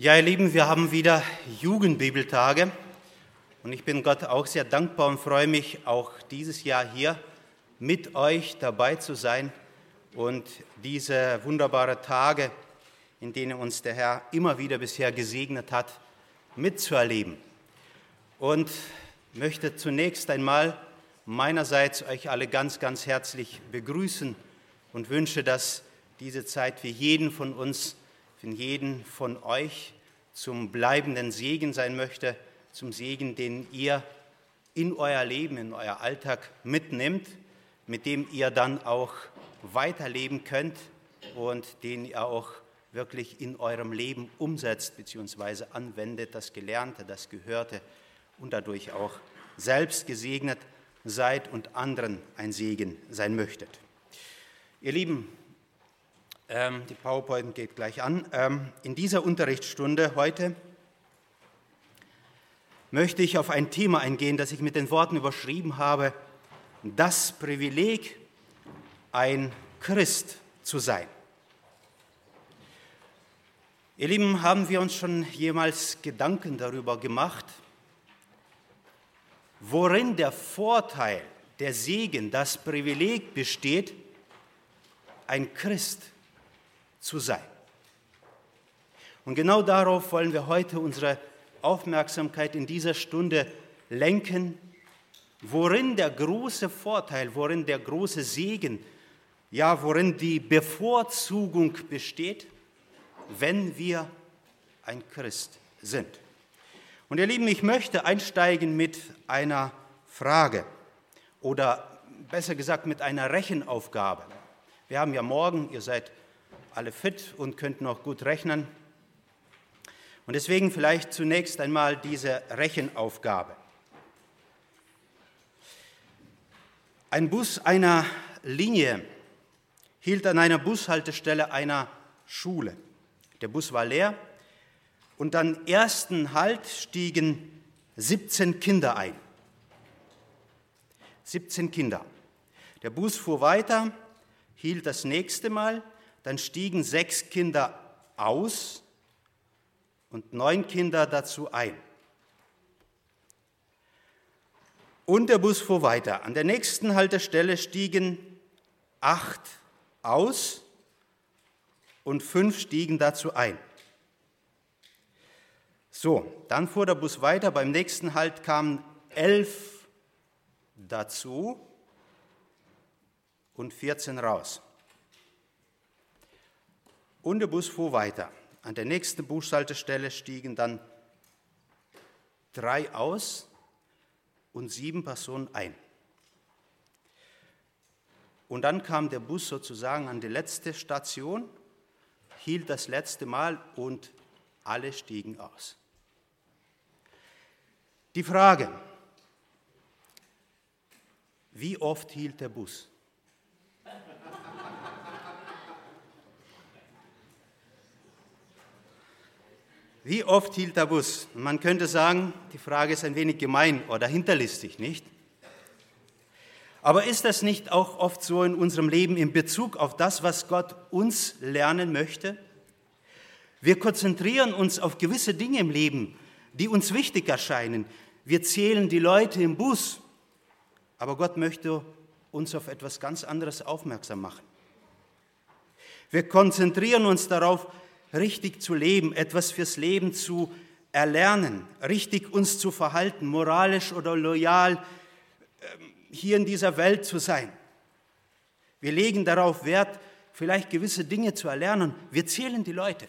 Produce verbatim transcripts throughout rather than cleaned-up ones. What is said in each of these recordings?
Ja, ihr Lieben, wir haben wieder Jugendbibeltage und ich bin Gott auch sehr dankbar und freue mich, auch dieses Jahr hier mit euch dabei zu sein und diese wunderbaren Tage, in denen uns der Herr immer wieder bisher gesegnet hat, mitzuerleben. Und möchte zunächst einmal meinerseits euch alle ganz, ganz herzlich begrüßen und wünsche, dass diese Zeit für jeden von uns, für jeden von euch zum bleibenden Segen sein möchte, zum Segen, den ihr in euer Leben, in euer Alltag mitnimmt, mit dem ihr dann auch weiterleben könnt und den ihr auch wirklich in eurem Leben umsetzt bzw. anwendet, das Gelernte, das Gehörte und dadurch auch selbst gesegnet seid und anderen ein Segen sein möchtet. Ihr Lieben, ähm, die PowerPoint geht gleich an. Ähm, in dieser Unterrichtsstunde heute möchte ich auf ein Thema eingehen, das ich mit den Worten überschrieben habe: Das Privileg, ein Christ zu sein. Ihr Lieben, haben wir uns schon jemals Gedanken darüber gemacht, worin der Vorteil, der Segen, das Privileg besteht, ein Christ zu sein? Und genau darauf wollen wir heute unsere Aufmerksamkeit in dieser Stunde lenken, worin der große Vorteil, worin der große Segen, ja, worin die Bevorzugung besteht, wenn wir ein Christ sind. Und ihr Lieben, ich möchte einsteigen mit einer Frage oder besser gesagt mit einer Rechenaufgabe. Wir haben ja morgen, ihr seid alle fit und könnt noch gut rechnen. Und deswegen vielleicht zunächst einmal diese Rechenaufgabe. Ein Bus einer Linie hielt an einer Bushaltestelle einer Schule. Der Bus war leer und am ersten Halt stiegen siebzehn Kinder ein. siebzehn Kinder. Der Bus fuhr weiter, hielt das nächste Mal, dann stiegen sechs Kinder aus und neun Kinder dazu ein. Und der Bus fuhr weiter. An der nächsten Haltestelle stiegen acht aus und fünf stiegen dazu ein. So, dann fuhr der Bus weiter. Beim nächsten Halt kamen elf dazu und vierzehn raus. Und der Bus fuhr weiter. An der nächsten Bushaltestelle stiegen dann drei aus und sieben Personen ein. Und dann kam der Bus sozusagen an die letzte Station, hielt das letzte Mal und alle stiegen aus. Die Frage: Wie oft hielt der Bus? Wie oft hielt der Bus? Man könnte sagen, die Frage ist ein wenig gemein oder hinterlistig, nicht? Aber ist das nicht auch oft so in unserem Leben in Bezug auf das, was Gott uns lernen möchte? Wir konzentrieren uns auf gewisse Dinge im Leben, die uns wichtig erscheinen. Wir zählen die Leute im Bus, aber Gott möchte uns auf etwas ganz anderes aufmerksam machen. Wir konzentrieren uns darauf, richtig zu leben, etwas fürs Leben zu erlernen, richtig uns zu verhalten, moralisch oder loyal hier in dieser Welt zu sein. Wir legen darauf Wert, vielleicht gewisse Dinge zu erlernen. Wir zählen die Leute.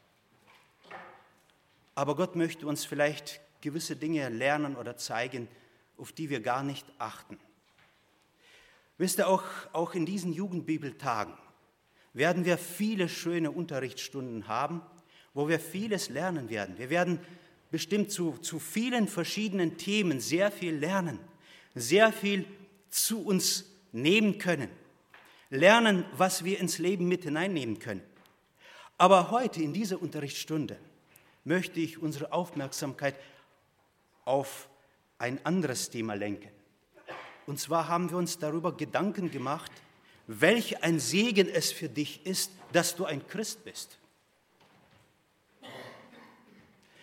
Aber Gott möchte uns vielleicht gewisse Dinge lernen oder zeigen, auf die wir gar nicht achten. Wisst ihr, auch, auch in diesen Jugendbibeltagen werden wir viele schöne Unterrichtsstunden haben, wo wir vieles lernen werden. Wir werden bestimmt zu, zu vielen verschiedenen Themen sehr viel lernen, sehr viel zu uns nehmen können, lernen, was wir ins Leben mit hineinnehmen können. Aber heute in dieser Unterrichtsstunde möchte ich unsere Aufmerksamkeit auf ein anderes Thema lenken. Und zwar haben wir uns darüber Gedanken gemacht, welch ein Segen es für dich ist, dass du ein Christ bist.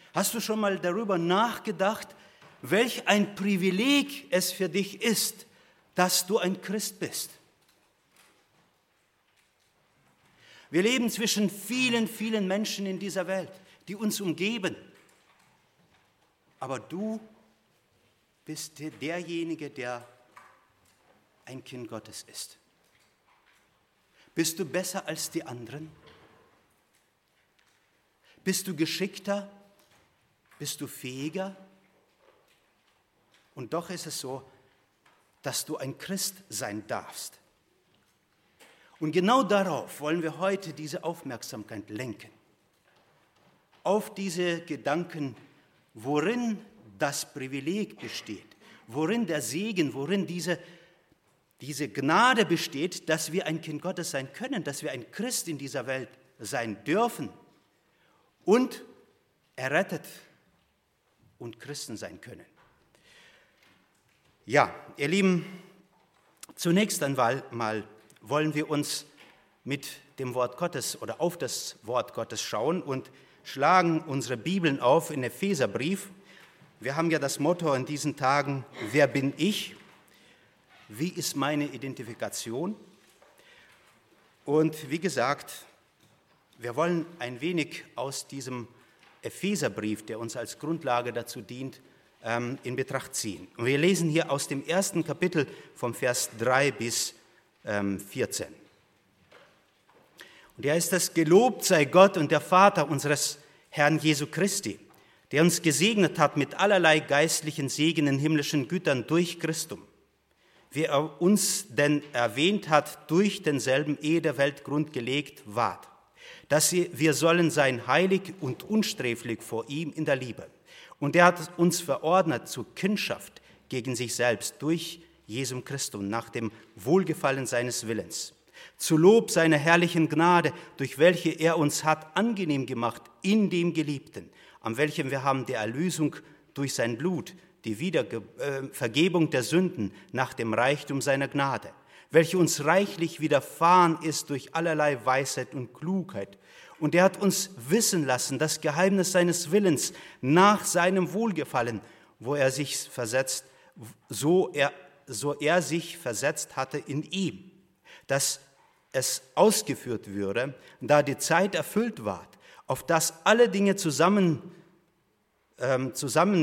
Hast du schon mal darüber nachgedacht, welch ein Privileg es für dich ist, dass du ein Christ bist? Wir leben zwischen vielen, vielen Menschen in dieser Welt, die uns umgeben. Aber du bist derjenige, der ein Kind Gottes ist. Bist du besser als die anderen? Bist du geschickter? Bist du fähiger? Und doch ist es so, dass du ein Christ sein darfst. Und genau darauf wollen wir heute diese Aufmerksamkeit lenken. Auf diese Gedanken, worin das Privileg besteht, worin der Segen, worin diese, diese Gnade besteht, dass wir ein Kind Gottes sein können, dass wir ein Christ in dieser Welt sein dürfen und errettet und Christen sein können. Ja, ihr Lieben, zunächst einmal mal wollen wir uns mit dem Wort Gottes oder auf das Wort Gottes schauen und schlagen unsere Bibeln auf in Epheserbrief. Wir haben ja das Motto in diesen Tagen, wer bin ich? Wie ist meine Identifikation? Und wie gesagt, wir wollen ein wenig aus diesem Epheserbrief, der uns als Grundlage dazu dient, in Betracht ziehen. Und wir lesen hier aus dem ersten Kapitel vom Vers drei bis vierzehn. Und da ist es: Gelobt sei Gott und der Vater unseres Herrn Jesu Christi, der uns gesegnet hat mit allerlei geistlichen Segen in himmlischen Gütern durch Christum, wie er uns denn erwähnt hat, durch denselben, ehe der Welt Grund gelegt ward, dass wir sollen sein heilig und unsträflich vor ihm in der Liebe. Und er hat uns verordnet zur Kindschaft gegen sich selbst durch Jesum Christum nach dem Wohlgefallen seines Willens, zu Lob seiner herrlichen Gnade, durch welche er uns hat angenehm gemacht in dem Geliebten, an welchem wir haben die Erlösung durch sein Blut, die Wiedervergebung der Sünden nach dem Reichtum seiner Gnade, welche uns reichlich widerfahren ist durch allerlei Weisheit und Klugheit. Und er hat uns wissen lassen, das Geheimnis seines Willens nach seinem Wohlgefallen, wo er sich versetzt, so er, so er sich versetzt hatte in ihm, dass es ausgeführt würde, da die Zeit erfüllt ward, auf dass alle Dinge zusammen, ähm,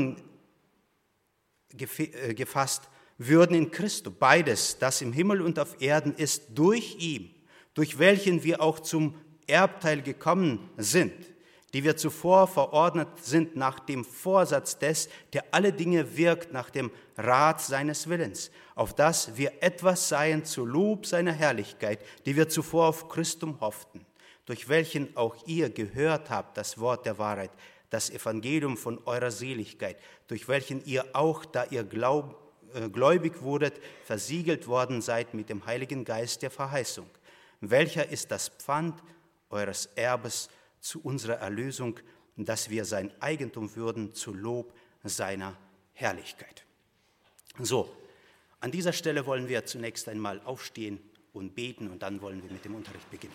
zusammengefasst würden in Christus, beides, das im Himmel und auf Erden ist, durch ihn, durch welchen wir auch zum Erbteil gekommen sind, die wir zuvor verordnet sind nach dem Vorsatz des, der alle Dinge wirkt nach dem Rat seines Willens, auf dass wir etwas seien zu Lob seiner Herrlichkeit, die wir zuvor auf Christum hofften, durch welchen auch ihr gehört habt das Wort der Wahrheit, das Evangelium von eurer Seligkeit, durch welchen ihr auch, da ihr glaub, äh, gläubig wurdet, versiegelt worden seid mit dem Heiligen Geist der Verheißung, welcher ist das Pfand eures Erbes zu unserer Erlösung, dass wir sein Eigentum würden zu Lob seiner Herrlichkeit. So, an dieser Stelle wollen wir zunächst einmal aufstehen und beten und dann wollen wir mit dem Unterricht beginnen.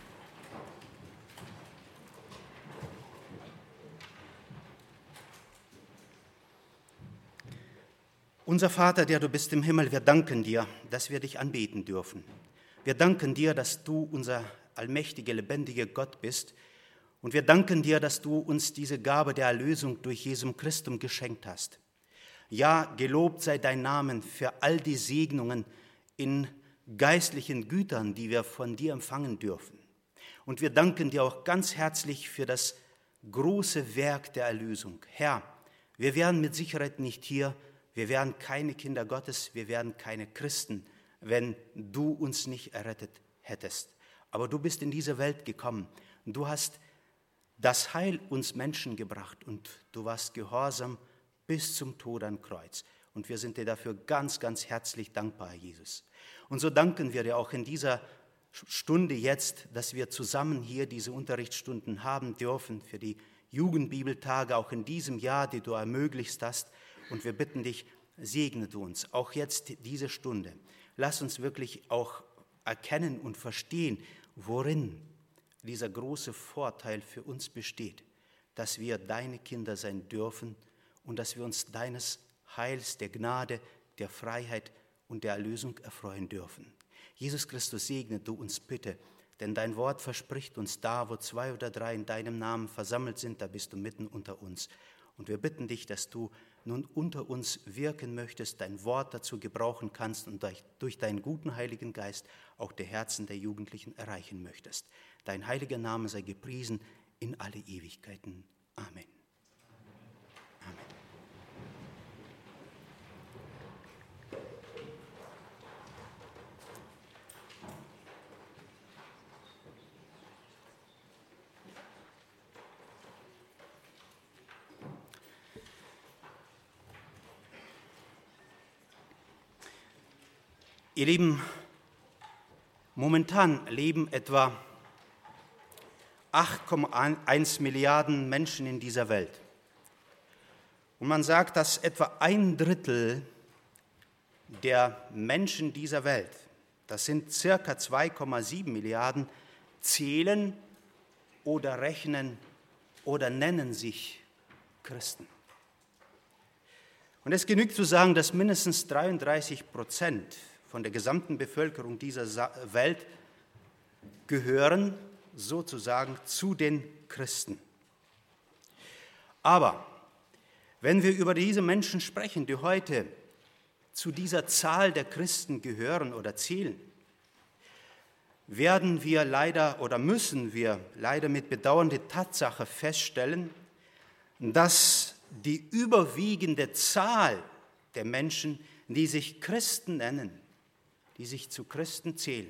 Unser Vater, der du bist im Himmel, wir danken dir, dass wir dich anbeten dürfen. Wir danken dir, dass du unser allmächtiger, lebendiger Gott bist. Und wir danken dir, dass du uns diese Gabe der Erlösung durch Jesum Christum geschenkt hast. Ja, gelobt sei dein Name für all die Segnungen in geistlichen Gütern, die wir von dir empfangen dürfen. Und wir danken dir auch ganz herzlich für das große Werk der Erlösung. Herr, wir wären mit Sicherheit nicht hier, wir wären keine Kinder Gottes, wir wären keine Christen, wenn du uns nicht errettet hättest. Aber du bist in diese Welt gekommen und du hast das Heil uns Menschen gebracht und du warst gehorsam bis zum Tod am Kreuz. Und wir sind dir dafür ganz, ganz herzlich dankbar, Herr Jesus. Und so danken wir dir auch in dieser Stunde jetzt, dass wir zusammen hier diese Unterrichtsstunden haben dürfen für die Jugendbibeltage, auch in diesem Jahr, die du ermöglicht hast. Und wir bitten dich, segne du uns, auch jetzt diese Stunde. Lass uns wirklich auch erkennen und verstehen, worin dieser große Vorteil für uns besteht, dass wir deine Kinder sein dürfen und dass wir uns deines Heils, der Gnade, der Freiheit und der Erlösung erfreuen dürfen. Jesus Christus, segne du uns bitte, denn dein Wort verspricht uns, da wo zwei oder drei in deinem Namen versammelt sind, da bist du mitten unter uns. Und wir bitten dich, dass du nun unter uns wirken möchtest, dein Wort dazu gebrauchen kannst und durch deinen guten Heiligen Geist auch die Herzen der Jugendlichen erreichen möchtest. Dein heiliger Name sei gepriesen in alle Ewigkeiten. Amen. Amen. Ihr Lieben, momentan leben etwa acht Komma eins Milliarden Menschen in dieser Welt. Und man sagt, dass etwa ein Drittel der Menschen dieser Welt, das sind circa zwei Komma sieben Milliarden, zählen oder rechnen oder nennen sich Christen. Und es genügt zu sagen, dass mindestens dreiunddreißig Prozent von der gesamten Bevölkerung dieser Welt gehören sozusagen zu den Christen. Aber wenn wir über diese Menschen sprechen, die heute zu dieser Zahl der Christen gehören oder zählen, werden wir leider oder müssen wir leider mit Bedauern die Tatsache feststellen, dass die überwiegende Zahl der Menschen, die sich Christen nennen, die sich zu Christen zählen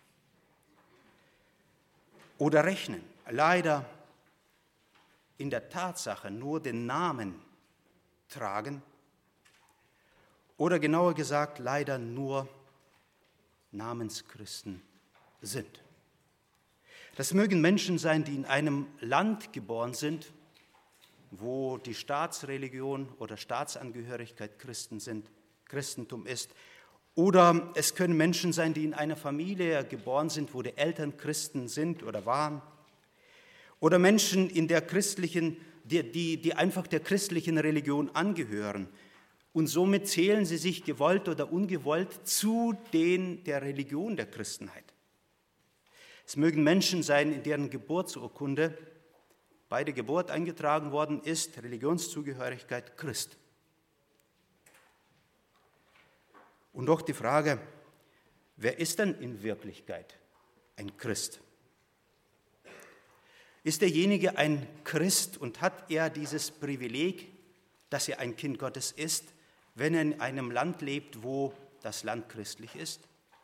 oder rechnen, leider in der Tatsache nur den Namen tragen oder genauer gesagt leider nur Namenschristen sind. Das mögen Menschen sein, die in einem Land geboren sind, wo die Staatsreligion oder Staatsangehörigkeit Christen sind, Christentum ist. Oder es können Menschen sein, die in einer Familie geboren sind, wo die Eltern Christen sind oder waren. Oder Menschen, in der christlichen, die, die, die einfach der christlichen Religion angehören. Und somit zählen sie sich gewollt oder ungewollt zu den der Religion der Christenheit. Es mögen Menschen sein, in deren Geburtsurkunde bei der Geburt eingetragen worden ist, Religionszugehörigkeit Christ. Und doch die Frage, wer ist denn in Wirklichkeit ein Christ? Ist derjenige ein Christ und hat er dieses Privileg, dass er ein Kind Gottes ist, wenn er in einem Land lebt, wo das Land christlich ist?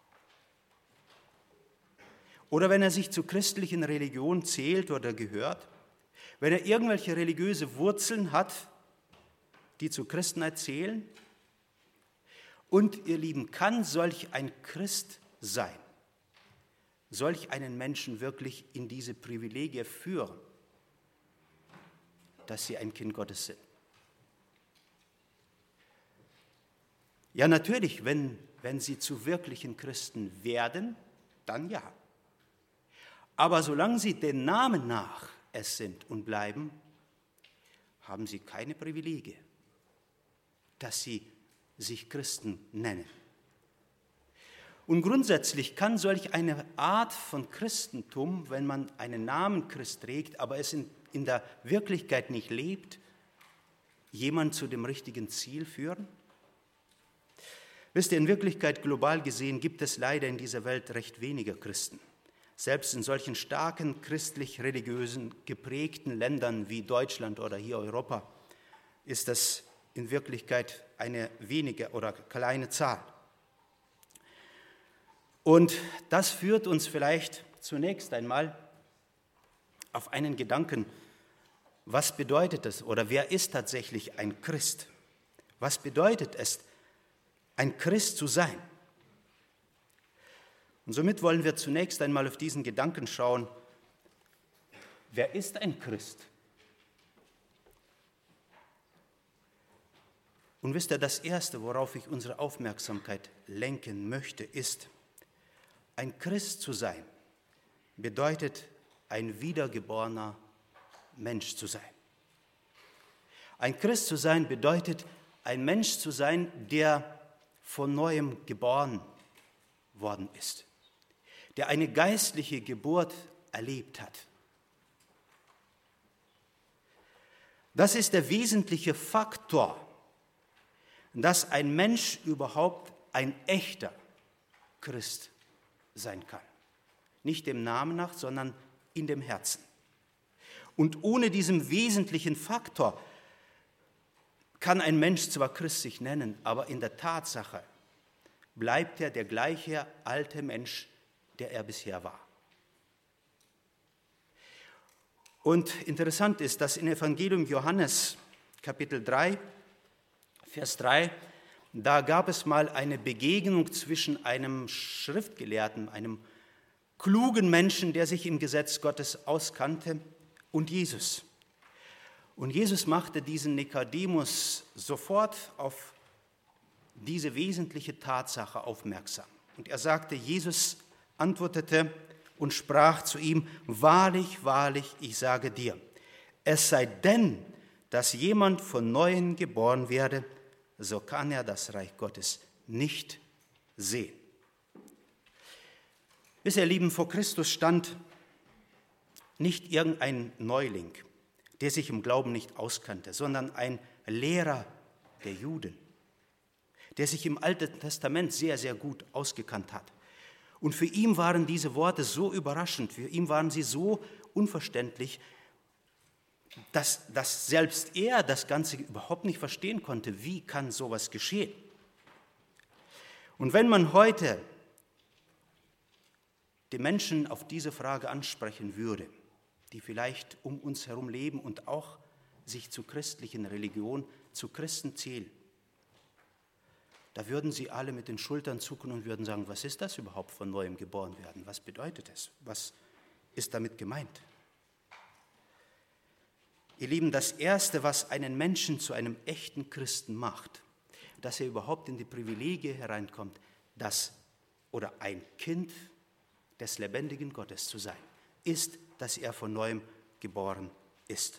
Oder wenn er sich zur christlichen Religion zählt oder gehört? Wenn er irgendwelche religiöse Wurzeln hat, die zur Christenheit zählen? Und ihr Lieben, kann solch ein Christ sein, solch einen Menschen wirklich in diese Privilegien führen, dass sie ein Kind Gottes sind? Ja, natürlich, wenn, wenn sie zu wirklichen Christen werden, dann ja. Aber solange sie den Namen nach es sind und bleiben, haben sie keine Privilegien, dass sie sich Christen nennen. Und grundsätzlich kann solch eine Art von Christentum, wenn man einen Namen Christ trägt, aber es in, in der Wirklichkeit nicht lebt, jemand zu dem richtigen Ziel führen? Wisst ihr, in Wirklichkeit global gesehen gibt es leider in dieser Welt recht wenige Christen. Selbst in solchen starken christlich-religiösen geprägten Ländern wie Deutschland oder hier Europa ist das in Wirklichkeit eine wenige oder kleine Zahl. Und das führt uns vielleicht zunächst einmal auf einen Gedanken, was bedeutet es oder wer ist tatsächlich ein Christ? Was bedeutet es, ein Christ zu sein? Und somit wollen wir zunächst einmal auf diesen Gedanken schauen, wer ist ein Christ? Und wisst ihr, das Erste, worauf ich unsere Aufmerksamkeit lenken möchte, ist, ein Christ zu sein, bedeutet ein wiedergeborener Mensch zu sein. Ein Christ zu sein bedeutet, ein Mensch zu sein, der von Neuem geboren worden ist, der eine geistliche Geburt erlebt hat. Das ist der wesentliche Faktor, dass ein Mensch überhaupt ein echter Christ sein kann. Nicht dem Namen nach, sondern in dem Herzen. Und ohne diesen wesentlichen Faktor kann ein Mensch zwar Christ sich nennen, aber in der Tatsache bleibt er der gleiche alte Mensch, der er bisher war. Und interessant ist, dass in Evangelium Johannes, Kapitel drei, Vers drei, da gab es mal eine Begegnung zwischen einem Schriftgelehrten, einem klugen Menschen, der sich im Gesetz Gottes auskannte, und Jesus. Und Jesus machte diesen Nikodemus sofort auf diese wesentliche Tatsache aufmerksam. Und er sagte, Jesus antwortete und sprach zu ihm, wahrlich, wahrlich, ich sage dir, es sei denn, dass jemand von Neuem geboren werde, so kann er das Reich Gottes nicht sehen. Wisst ihr, ihr Lieben, vor Christus stand nicht irgendein Neuling, der sich im Glauben nicht auskannte, sondern ein Lehrer der Juden, der sich im Alten Testament sehr, sehr gut ausgekannt hat. Und für ihn waren diese Worte so überraschend, für ihn waren sie so unverständlich, dass, dass selbst er das Ganze überhaupt nicht verstehen konnte. Wie kann sowas geschehen? Und wenn man heute die Menschen auf diese Frage ansprechen würde, die vielleicht um uns herum leben und auch sich zur christlichen Religion, zu Christen zählen, da würden sie alle mit den Schultern zucken und würden sagen, was ist das überhaupt, von Neuem geboren werden? Was bedeutet es? Was ist damit gemeint? Ihr Lieben, das Erste, was einen Menschen zu einem echten Christen macht, dass er überhaupt in die Privilegien hereinkommt, das oder ein Kind des lebendigen Gottes zu sein, ist, dass er von Neuem geboren ist.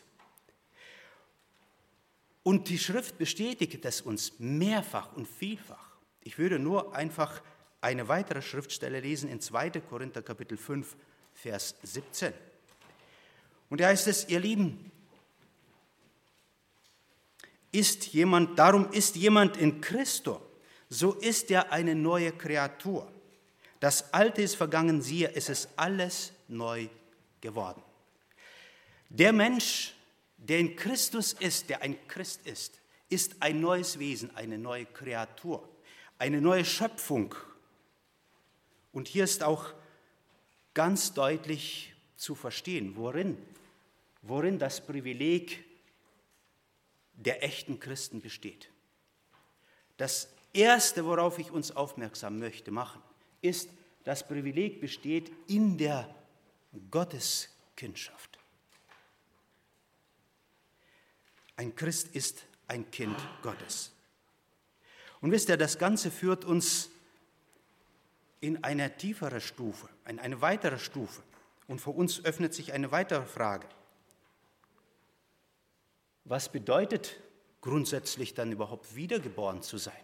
Und die Schrift bestätigt es uns mehrfach und vielfach. Ich würde nur einfach eine weitere Schriftstelle lesen in zweiter Korinther Kapitel fünf, Vers siebzehn. Und da heißt es, ihr Lieben, ist jemand, darum ist jemand in Christo, so ist er eine neue Kreatur. Das Alte ist vergangen, siehe, es ist alles neu geworden. Der Mensch, der in Christus ist, der ein Christ ist, ist ein neues Wesen, eine neue Kreatur, eine neue Schöpfung. Und hier ist auch ganz deutlich zu verstehen, worin, worin das Privileg der echten Christen besteht. Das Erste, worauf ich uns aufmerksam möchte machen, ist, das Privileg besteht in der Gotteskindschaft. Ein Christ ist ein Kind Gottes. Und wisst ihr, das Ganze führt uns in eine tiefere Stufe, in eine weitere Stufe. Und vor uns öffnet sich eine weitere Frage. Was bedeutet grundsätzlich dann überhaupt wiedergeboren zu sein?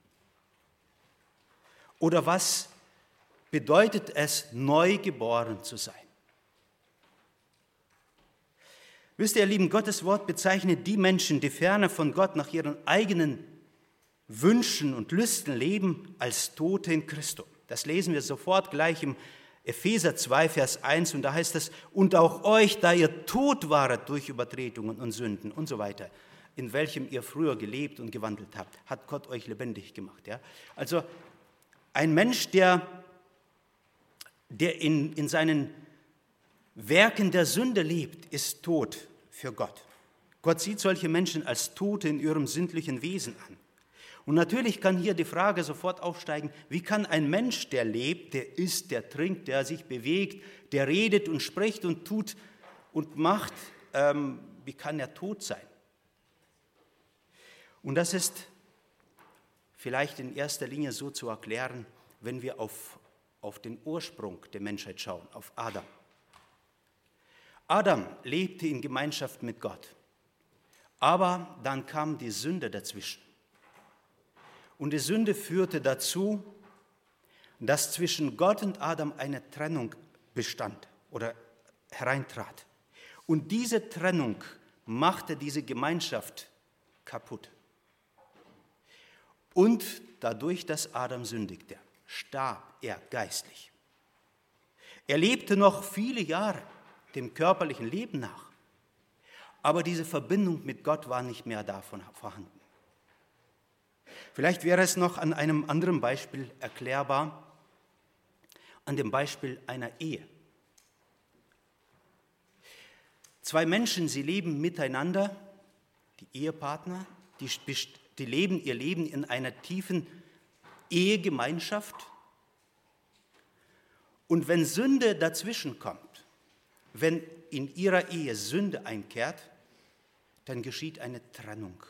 Oder was bedeutet es, neu geboren zu sein? Wisst ihr, ihr Lieben, Gottes Wort bezeichnet die Menschen, die ferne von Gott nach ihren eigenen Wünschen und Lüsten leben, als Tote in Christo. Das lesen wir sofort gleich im Epheser zwei, Vers eins, und da heißt es, und auch euch, da ihr tot waret durch Übertretungen und Sünden und so weiter, in welchem ihr früher gelebt und gewandelt habt, hat Gott euch lebendig gemacht. Ja? Also ein Mensch, der, der in, in seinen Werken der Sünde lebt, ist tot für Gott. Gott sieht solche Menschen als Tote in ihrem sündlichen Wesen an. Und natürlich kann hier die Frage sofort aufsteigen, wie kann ein Mensch, der lebt, der isst, der trinkt, der sich bewegt, der redet und spricht und tut und macht, ähm, wie kann er tot sein? Und das ist vielleicht in erster Linie so zu erklären, wenn wir auf, auf den Ursprung der Menschheit schauen, auf Adam. Adam lebte in Gemeinschaft mit Gott. Aber dann kam die Sünde dazwischen. Und die Sünde führte dazu, dass zwischen Gott und Adam eine Trennung bestand oder hereintrat. Und diese Trennung machte diese Gemeinschaft kaputt. Und dadurch, dass Adam sündigte, starb er geistlich. Er lebte noch viele Jahre dem körperlichen Leben nach, aber diese Verbindung mit Gott war nicht mehr davon vorhanden. Vielleicht wäre es noch an einem anderen Beispiel erklärbar, an dem Beispiel einer Ehe. Zwei Menschen, sie leben miteinander, die Ehepartner, die, die leben ihr Leben in einer tiefen Ehegemeinschaft. Und wenn Sünde dazwischen kommt, wenn in ihrer Ehe Sünde einkehrt, dann geschieht eine Trennung.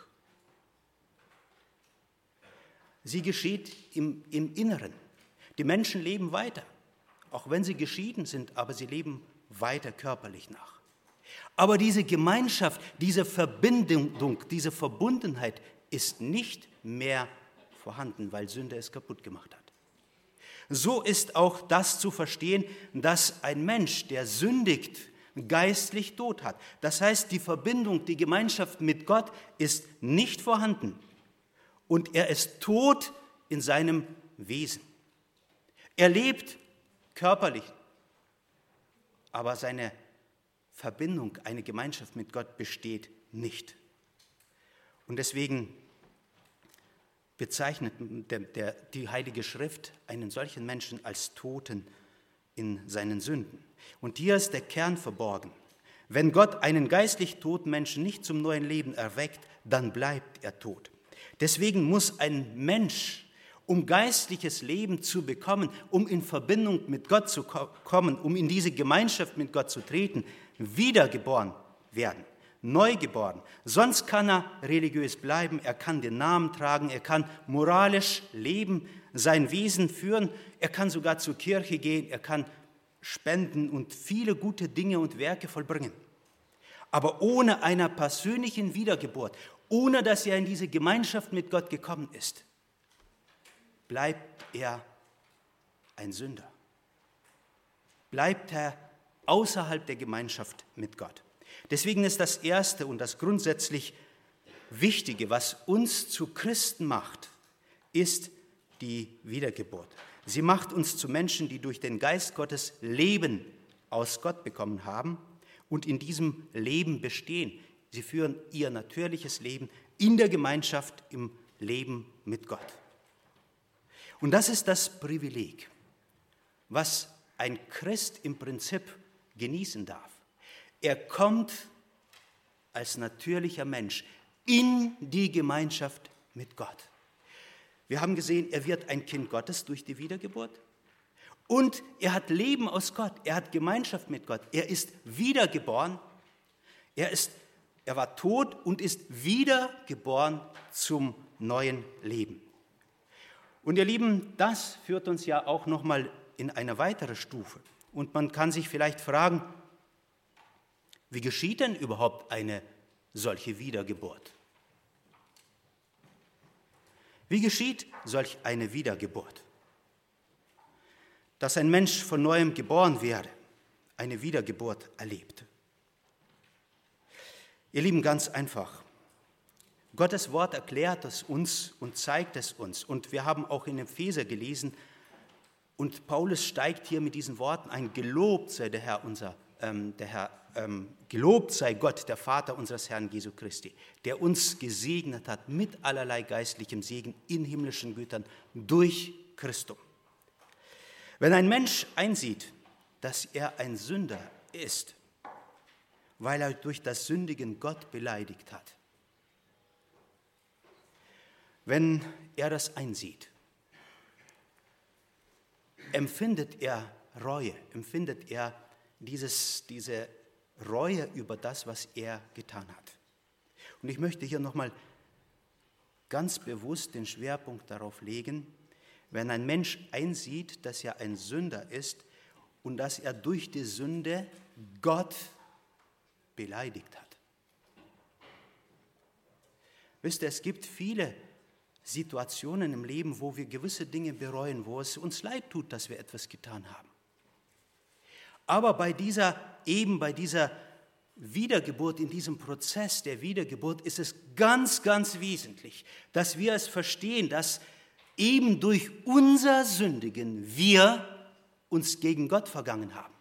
Sie geschieht im, im Inneren. Die Menschen leben weiter, auch wenn sie geschieden sind, aber sie leben weiter körperlich nach. Aber diese Gemeinschaft, diese Verbindung, diese Verbundenheit ist nicht mehr vorhanden, weil Sünde es kaputt gemacht hat. So ist auch das zu verstehen, dass ein Mensch, der sündigt, geistlich tot hat. Das heißt, die Verbindung, die Gemeinschaft mit Gott ist nicht vorhanden und er ist tot in seinem Wesen. Er lebt körperlich, aber seine Verbindung, eine Gemeinschaft mit Gott besteht nicht. Und deswegen bezeichnet der, der, die Heilige Schrift einen solchen Menschen als Toten in seinen Sünden. Und hier ist der Kern verborgen. Wenn Gott einen geistlich toten Menschen nicht zum neuen Leben erweckt, dann bleibt er tot. Deswegen muss ein Mensch, um geistliches Leben zu bekommen, um in Verbindung mit Gott zu kommen, um in diese Gemeinschaft mit Gott zu treten, wiedergeboren werden, neugeboren. Sonst kann er religiös bleiben, er kann den Namen tragen, er kann moralisch leben, sein Wesen führen, er kann sogar zur Kirche gehen, er kann spenden und viele gute Dinge und Werke vollbringen. Aber ohne einer persönlichen Wiedergeburt, ohne dass er in diese Gemeinschaft mit Gott gekommen ist, bleibt er ein Sünder. Bleibt er außerhalb der Gemeinschaft mit Gott. Deswegen ist das Erste und das grundsätzlich Wichtige, was uns zu Christen macht, ist die Wiedergeburt. Sie macht uns zu Menschen, die durch den Geist Gottes Leben aus Gott bekommen haben und in diesem Leben bestehen. Sie führen ihr natürliches Leben in der Gemeinschaft, im Leben mit Gott. Und das ist das Privileg, was ein Christ im Prinzip genießen darf. Er kommt als natürlicher Mensch in die Gemeinschaft mit Gott. Wir haben gesehen, er wird ein Kind Gottes durch die Wiedergeburt und er hat Leben aus Gott, er hat Gemeinschaft mit Gott, er ist wiedergeboren, er, ist, er war tot und ist wiedergeboren zum neuen Leben. Und ihr Lieben, das führt uns ja auch nochmal in eine weitere Stufe. Und man kann sich vielleicht fragen, wie geschieht denn überhaupt eine solche Wiedergeburt? Wie geschieht solch eine Wiedergeburt? Dass ein Mensch von neuem geboren werde, eine Wiedergeburt erlebt. Ihr Lieben, ganz einfach. Gottes Wort erklärt es uns und zeigt es uns. Und wir haben auch in Epheser gelesen, und Paulus steigt hier mit diesen Worten ein: Gelobt sei der Herr, unser, ähm, der Herr, ähm, gelobt sei Gott, der Vater unseres Herrn Jesu Christi, der uns gesegnet hat mit allerlei geistlichem Segen in himmlischen Gütern durch Christum. Wenn ein Mensch einsieht, dass er ein Sünder ist, weil er durch das Sündigen Gott beleidigt hat, wenn er das einsieht, empfindet er Reue, empfindet er dieses, diese Reue über das, was er getan hat. Und ich möchte hier nochmal ganz bewusst den Schwerpunkt darauf legen, wenn ein Mensch einsieht, dass er ein Sünder ist und dass er durch die Sünde Gott beleidigt hat. Wisst ihr, es gibt viele Situationen im Leben, wo wir gewisse Dinge bereuen, wo es uns leid tut, dass wir etwas getan haben. Aber bei dieser, eben bei dieser Wiedergeburt, in diesem Prozess der Wiedergeburt, ist es ganz, ganz wesentlich, dass wir es verstehen, dass eben durch unser Sündigen wir uns gegen Gott vergangen haben.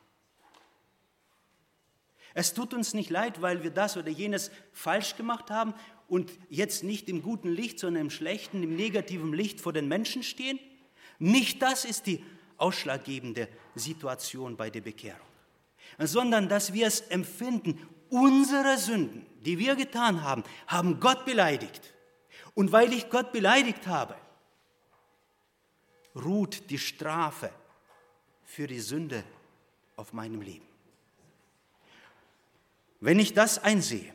Es tut uns nicht leid, weil wir das oder jenes falsch gemacht haben und jetzt nicht im guten Licht, sondern im schlechten, im negativen Licht vor den Menschen stehen. Nicht das ist die ausschlaggebende Situation bei der Bekehrung, sondern dass wir es empfinden, unsere Sünden, die wir getan haben, haben Gott beleidigt. Und weil ich Gott beleidigt habe, ruht die Strafe für die Sünde auf meinem Leben. Wenn ich das einsehe,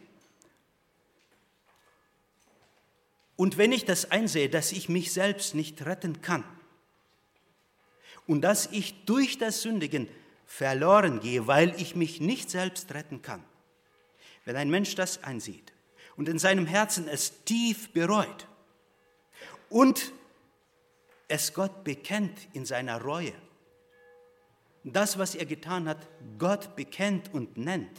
und wenn ich das einsehe, dass ich mich selbst nicht retten kann und dass ich durch das Sündigen verloren gehe, weil ich mich nicht selbst retten kann, wenn ein Mensch das einsieht und in seinem Herzen es tief bereut und es Gott bekennt in seiner Reue, das, was er getan hat, Gott bekennt und nennt,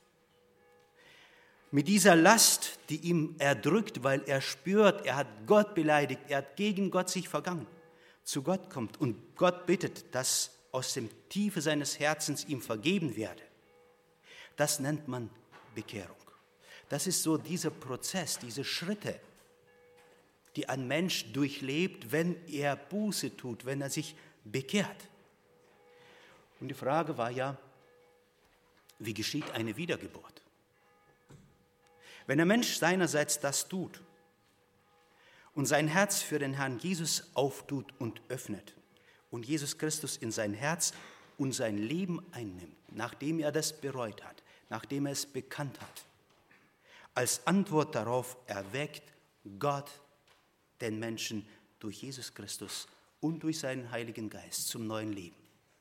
mit dieser Last, die ihm erdrückt, weil er spürt, er hat Gott beleidigt, er hat gegen Gott sich vergangen, zu Gott kommt und Gott bittet, dass aus dem Tiefe seines Herzens ihm vergeben werde. Das nennt man Bekehrung. Das ist so dieser Prozess, diese Schritte, die ein Mensch durchlebt, wenn er Buße tut, wenn er sich bekehrt. Und die Frage war ja, wie geschieht eine Wiedergeburt? Wenn der Mensch seinerseits das tut und sein Herz für den Herrn Jesus auftut und öffnet und Jesus Christus in sein Herz und sein Leben einnimmt, nachdem er das bereut hat, nachdem er es bekannt hat, als Antwort darauf erweckt Gott den Menschen durch Jesus Christus und durch seinen Heiligen Geist zum neuen Leben.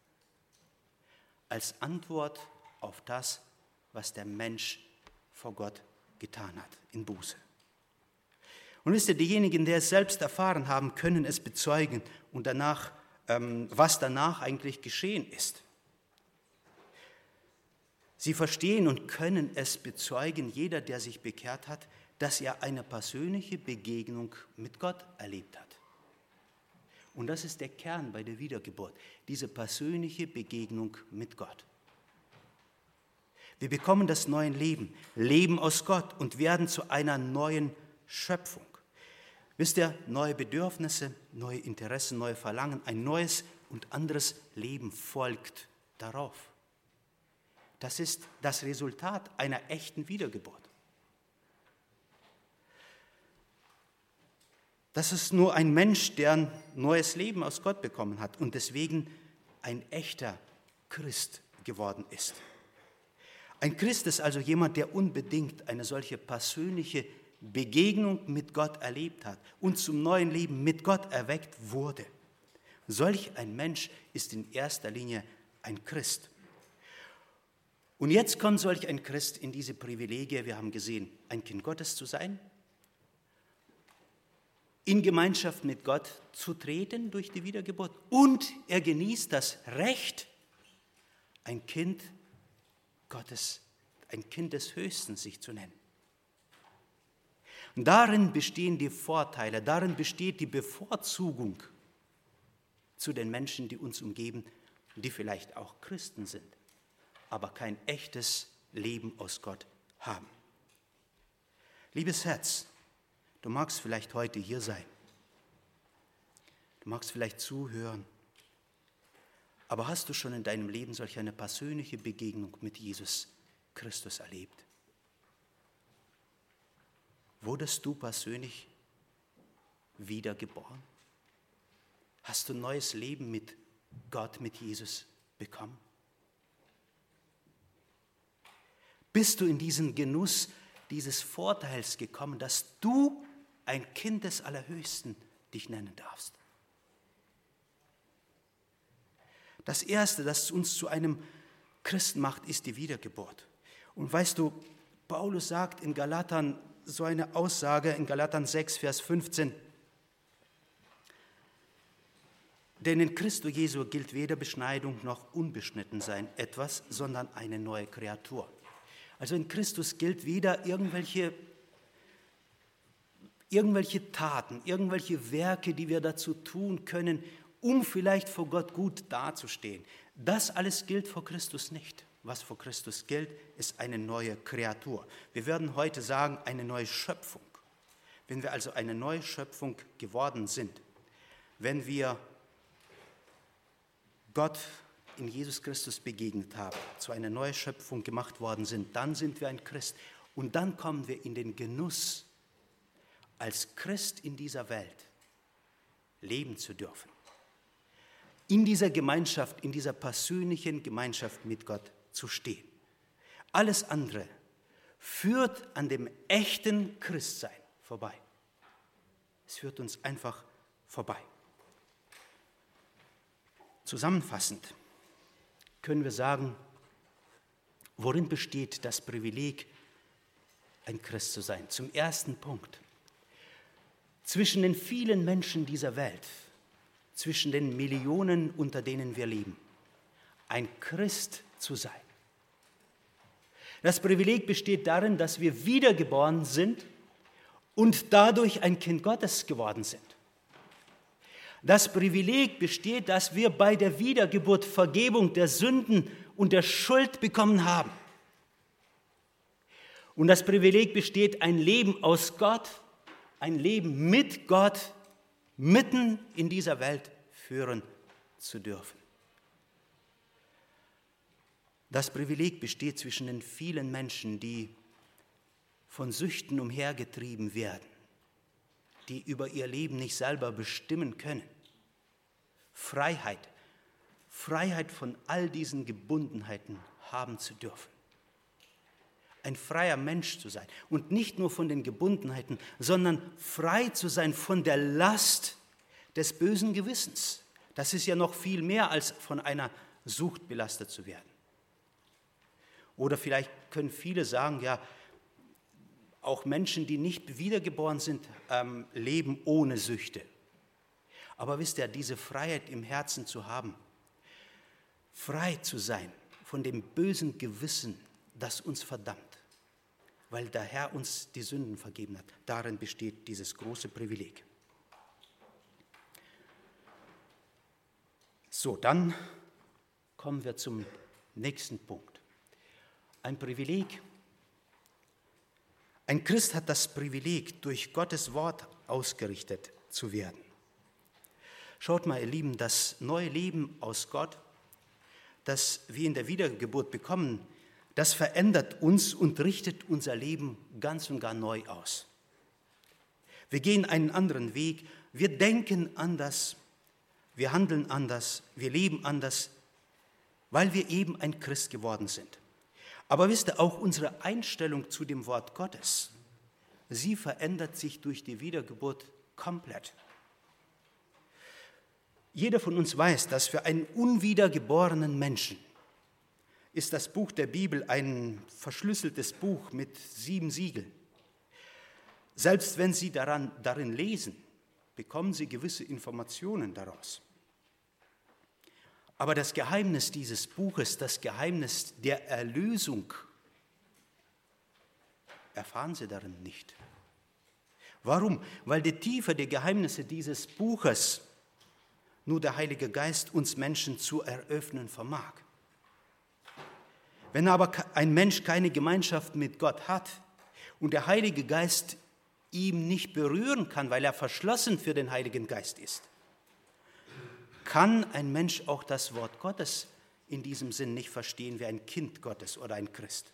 Als Antwort auf das, was der Mensch vor Gott getan hat, in Buße. Und wisst ihr, diejenigen, die es selbst erfahren haben, können es bezeugen und danach, ähm, was danach eigentlich geschehen ist. Sie verstehen und können es bezeugen, jeder, der sich bekehrt hat, dass er eine persönliche Begegnung mit Gott erlebt hat. Und das ist der Kern bei der Wiedergeburt, diese persönliche Begegnung mit Gott. Wir bekommen das neue Leben, Leben aus Gott und werden zu einer neuen Schöpfung. Wisst ihr, neue Bedürfnisse, neue Interessen, neue Verlangen, ein neues und anderes Leben folgt darauf. Das ist das Resultat einer echten Wiedergeburt. Das ist nur ein Mensch, der ein neues Leben aus Gott bekommen hat und deswegen ein echter Christ geworden ist. Ein Christ ist also jemand, der unbedingt eine solche persönliche Begegnung mit Gott erlebt hat und zum neuen Leben mit Gott erweckt wurde. Solch ein Mensch ist in erster Linie ein Christ. Und jetzt kommt solch ein Christ in diese Privilegie, wir haben gesehen, ein Kind Gottes zu sein, in Gemeinschaft mit Gott zu treten durch die Wiedergeburt und er genießt das Recht, ein Kind Gottes, ein Kind des Höchsten sich zu nennen. Und darin bestehen die Vorteile, darin besteht die Bevorzugung zu den Menschen, die uns umgeben, die vielleicht auch Christen sind, aber kein echtes Leben aus Gott haben. Liebes Herz, du magst vielleicht heute hier sein, du magst vielleicht zuhören, aber hast du schon in deinem Leben solch eine persönliche Begegnung mit Jesus Christus erlebt? Wurdest du persönlich wiedergeboren? Hast du ein neues Leben mit Gott, mit Jesus bekommen? Bist du in diesen Genuss dieses Vorteils gekommen, dass du ein Kind des Allerhöchsten dich nennen darfst? Das Erste, das uns zu einem Christen macht, ist die Wiedergeburt. Und weißt du, Paulus sagt in Galatern so eine Aussage in Galatern sechs, Vers fünfzehn. Denn in Christo Jesu gilt weder Beschneidung noch Unbeschnittensein etwas, sondern eine neue Kreatur. Also in Christus gilt weder irgendwelche, irgendwelche Taten, irgendwelche Werke, die wir dazu tun können, um vielleicht vor Gott gut dazustehen. Das alles gilt vor Christus nicht. Was vor Christus gilt, ist eine neue Kreatur. Wir würden heute sagen, eine neue Schöpfung. Wenn wir also eine neue Schöpfung geworden sind, wenn wir Gott in Jesus Christus begegnet haben, zu einer neuen Schöpfung gemacht worden sind, dann sind wir ein Christ. Und dann kommen wir in den Genuss, als Christ in dieser Welt leben zu dürfen. In dieser Gemeinschaft, in dieser persönlichen Gemeinschaft mit Gott zu stehen. Alles andere führt an dem echten Christsein vorbei. Es führt uns einfach vorbei. Zusammenfassend können wir sagen, worin besteht das Privileg, ein Christ zu sein? Zum ersten Punkt. Zwischen den vielen Menschen dieser Welt, zwischen den Millionen, unter denen wir leben, ein Christ zu sein. Das Privileg besteht darin, dass wir wiedergeboren sind und dadurch ein Kind Gottes geworden sind. Das Privileg besteht, dass wir bei der Wiedergeburt Vergebung der Sünden und der Schuld bekommen haben. Und das Privileg besteht, ein Leben aus Gott, ein Leben mit Gott mitten in dieser Welt führen zu dürfen. Das Privileg besteht zwischen den vielen Menschen, die von Süchten umhergetrieben werden, die über ihr Leben nicht selber bestimmen können. Freiheit, Freiheit von all diesen Gebundenheiten haben zu dürfen. Ein freier Mensch zu sein und nicht nur von den Gebundenheiten, sondern frei zu sein von der Last des bösen Gewissens. Das ist ja noch viel mehr, als von einer Sucht belastet zu werden. Oder vielleicht können viele sagen, ja, auch Menschen, die nicht wiedergeboren sind, ähm, leben ohne Süchte. Aber wisst ihr, diese Freiheit im Herzen zu haben, frei zu sein von dem bösen Gewissen, das uns verdammt, weil der Herr uns die Sünden vergeben hat, darin besteht dieses große Privileg. So, dann kommen wir zum nächsten Punkt. Ein Privileg. Ein Christ hat das Privileg, durch Gottes Wort ausgerichtet zu werden. Schaut mal, ihr Lieben, das neue Leben aus Gott, das wir in der Wiedergeburt bekommen, das verändert uns und richtet unser Leben ganz und gar neu aus. Wir gehen einen anderen Weg, wir denken anders, wir handeln anders, wir leben anders, weil wir eben ein Christ geworden sind. Aber wisst ihr, auch unsere Einstellung zu dem Wort Gottes, sie verändert sich durch die Wiedergeburt komplett. Jeder von uns weiß, dass für einen unwiedergeborenen Menschen ist das Buch der Bibel ein verschlüsseltes Buch mit sieben Siegeln. Selbst wenn Sie daran, darin lesen, bekommen Sie gewisse Informationen daraus. Aber das Geheimnis dieses Buches, das Geheimnis der Erlösung, erfahren Sie darin nicht. Warum? Weil die Tiefe der Geheimnisse dieses Buches nur der Heilige Geist uns Menschen zu eröffnen vermag. Wenn aber ein Mensch keine Gemeinschaft mit Gott hat und der Heilige Geist ihm nicht berühren kann, weil er verschlossen für den Heiligen Geist ist, kann ein Mensch auch das Wort Gottes in diesem Sinn nicht verstehen wie ein Kind Gottes oder ein Christ.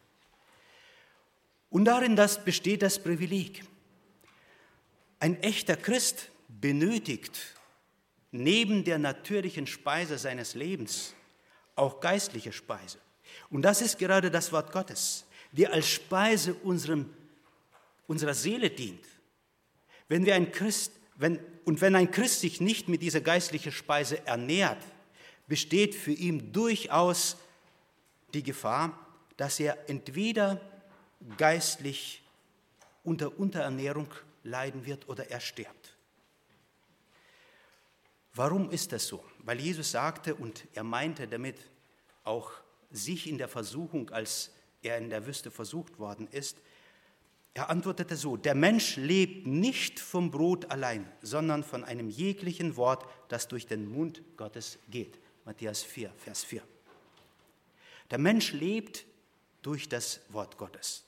Und darin das besteht das Privileg. Ein echter Christ benötigt neben der natürlichen Speise seines Lebens auch geistliche Speise. Und das ist gerade das Wort Gottes, die als Speise unserem, unserer Seele dient. Wenn wir ein Christ, wenn, und wenn ein Christ sich nicht mit dieser geistlichen Speise ernährt, besteht für ihn durchaus die Gefahr, dass er entweder geistlich unter Unterernährung leiden wird oder er stirbt. Warum ist das so? Weil Jesus sagte, und er meinte damit auch sich in der Versuchung, als er in der Wüste versucht worden ist, er antwortete so: Der Mensch lebt nicht vom Brot allein, sondern von einem jeglichen Wort, das durch den Mund Gottes geht. Matthäus vier, Vers vier. Der Mensch lebt durch das Wort Gottes.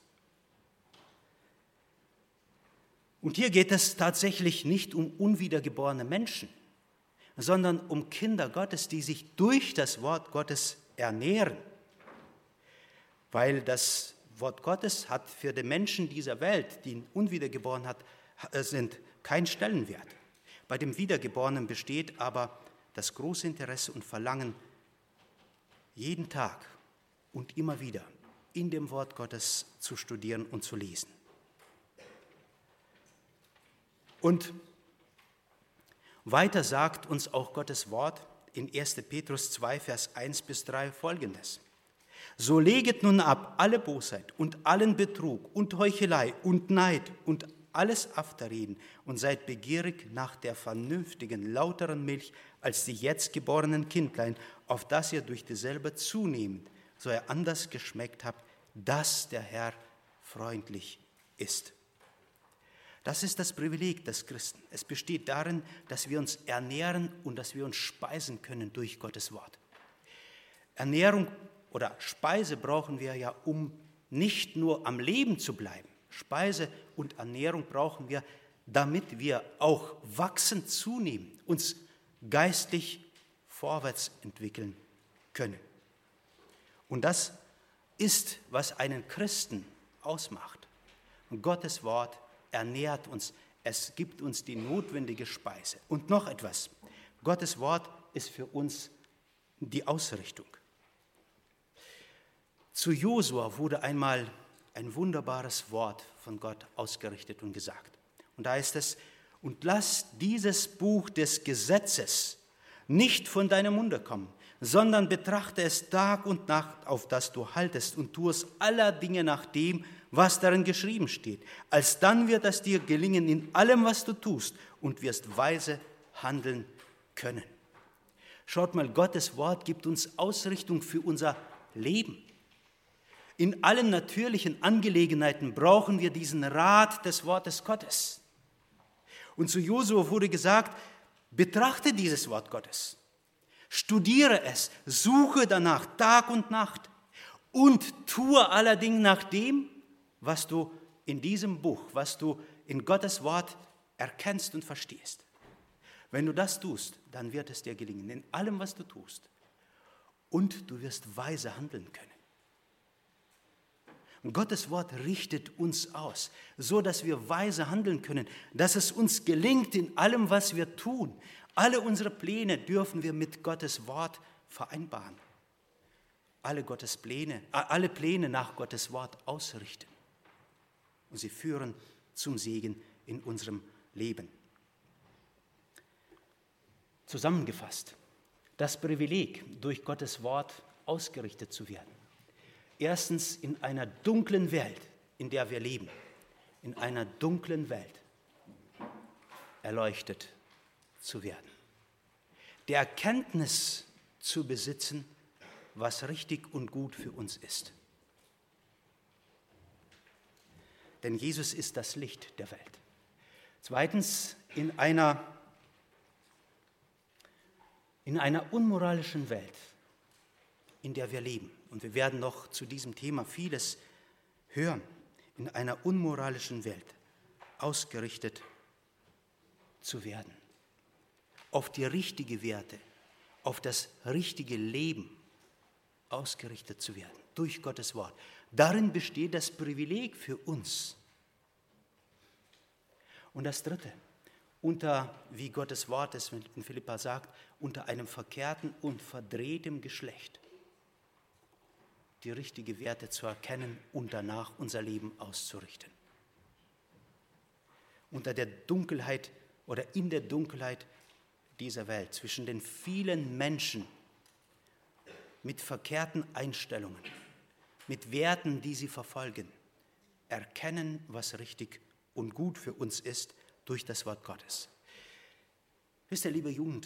Und hier geht es tatsächlich nicht um unwiedergeborene Menschen, sondern um Kinder Gottes, die sich durch das Wort Gottes ernähren. Weil das Wort Gottes hat für die Menschen dieser Welt, die ihn unwiedergeboren hat, sind kein Stellenwert. Bei dem Wiedergeborenen besteht aber das große Interesse und Verlangen, jeden Tag und immer wieder in dem Wort Gottes zu studieren und zu lesen. Und weiter sagt uns auch Gottes Wort in erster Petrus zwei, Vers eins bis drei folgendes: So leget nun ab alle Bosheit und allen Betrug und Heuchelei und Neid und alles Afterreden und seid begierig nach der vernünftigen, lauteren Milch als die jetzt geborenen Kindlein, auf dass ihr durch dieselbe zunehmend, so ihr anders geschmeckt habt, dass der Herr freundlich ist. Das ist das Privileg des Christen. Es besteht darin, dass wir uns ernähren und dass wir uns speisen können durch Gottes Wort. Ernährung oder Speise brauchen wir ja, um nicht nur am Leben zu bleiben. Speise und Ernährung brauchen wir, damit wir auch wachsend zunehmen, uns geistlich vorwärts entwickeln können. Und das ist, was einen Christen ausmacht. Und Gottes Wort ernährt uns, es gibt uns die notwendige Speise. Und noch etwas: Gottes Wort ist für uns die Ausrichtung. Zu Josua wurde einmal ein wunderbares Wort von Gott ausgerichtet und gesagt. Und da heißt es: Und lass dieses Buch des Gesetzes nicht von deinem Munde kommen, sondern betrachte es Tag und Nacht, auf das du haltest, und tu es aller Dinge nach dem, was darin geschrieben steht. Alsdann wird es dir gelingen in allem, was du tust, und wirst weise handeln können. Schaut mal, Gottes Wort gibt uns Ausrichtung für unser Leben. In allen natürlichen Angelegenheiten brauchen wir diesen Rat des Wortes Gottes. Und zu Josua wurde gesagt: Betrachte dieses Wort Gottes, studiere es, suche danach Tag und Nacht und tue allerdings nach dem, was du in diesem Buch, was du in Gottes Wort erkennst und verstehst. Wenn du das tust, dann wird es dir gelingen, in allem, was du tust. Und du wirst weise handeln können. Und Gottes Wort richtet uns aus, so dass wir weise handeln können, dass es uns gelingt in allem, was wir tun. Alle unsere Pläne dürfen wir mit Gottes Wort vereinbaren. Alle, Gottes Pläne, alle Pläne nach Gottes Wort ausrichten. Und sie führen zum Segen in unserem Leben. Zusammengefasst: Das Privileg, durch Gottes Wort ausgerichtet zu werden. Erstens, in einer dunklen Welt, in der wir leben, in einer dunklen Welt erleuchtet zu werden. Der Erkenntnis zu besitzen, was richtig und gut für uns ist. Denn Jesus ist das Licht der Welt. Zweitens, in einer, in einer unmoralischen Welt, in der wir leben. Und wir werden noch zu diesem Thema vieles hören. In einer unmoralischen Welt ausgerichtet zu werden. Auf die richtigen Werte, auf das richtige Leben ausgerichtet zu werden. Durch Gottes Wort. Darin besteht das Privileg für uns. Und das Dritte, unter, wie Gottes Wort es in Philippa sagt, unter einem verkehrten und verdrehtem Geschlecht die richtigen Werte zu erkennen und danach unser Leben auszurichten. Unter der Dunkelheit oder in der Dunkelheit dieser Welt, zwischen den vielen Menschen mit verkehrten Einstellungen, mit Werten, die sie verfolgen, erkennen, was richtig und gut für uns ist durch das Wort Gottes. Wisst ihr, liebe Jugend,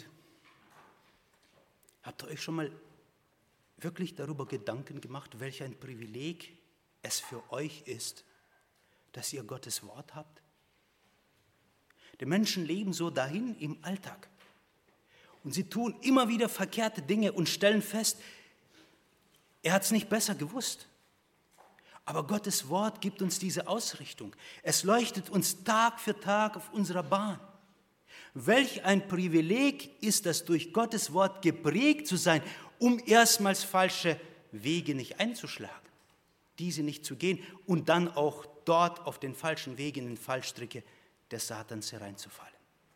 habt ihr euch schon mal wirklich darüber Gedanken gemacht, welch ein Privileg es für euch ist, dass ihr Gottes Wort habt? Die Menschen leben so dahin im Alltag und sie tun immer wieder verkehrte Dinge und stellen fest, er hat es nicht besser gewusst. Aber Gottes Wort gibt uns diese Ausrichtung. Es leuchtet uns Tag für Tag auf unserer Bahn. Welch ein Privileg ist das, durch Gottes Wort geprägt zu sein, um erstmals falsche Wege nicht einzuschlagen, diese nicht zu gehen und dann auch dort auf den falschen Wegen in Fallstricke des Satans hereinzufallen.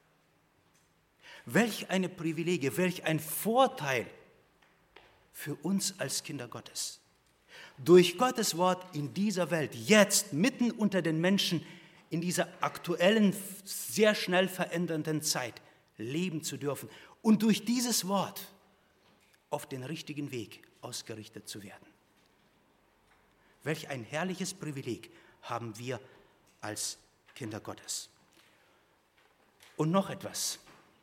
Welch eine Privilegie, welch ein Vorteil für uns als Kinder Gottes. Durch Gottes Wort in dieser Welt, jetzt mitten unter den Menschen, in dieser aktuellen, sehr schnell verändernden Zeit leben zu dürfen und durch dieses Wort auf den richtigen Weg ausgerichtet zu werden. Welch ein herrliches Privileg haben wir als Kinder Gottes. Und noch etwas.